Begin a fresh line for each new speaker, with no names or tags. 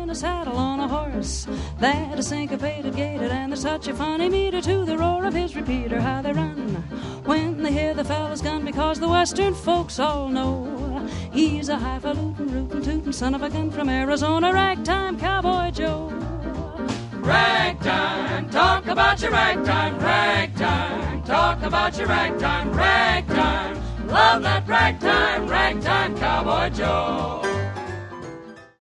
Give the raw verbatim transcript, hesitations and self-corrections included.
on a saddle on a horse that is syncopated, gated, and there's such a funny meter to the roar of his repeater. How they run when they hear the fellow's gun, because the western folks all know he's a highfalutin, rootin', tootin' son of a gun from Arizona, ragtime cowboy Joe.
Ragtime, talk about your ragtime, ragtime, talk about your ragtime, ragtime, love that ragtime, ragtime cowboy Joe.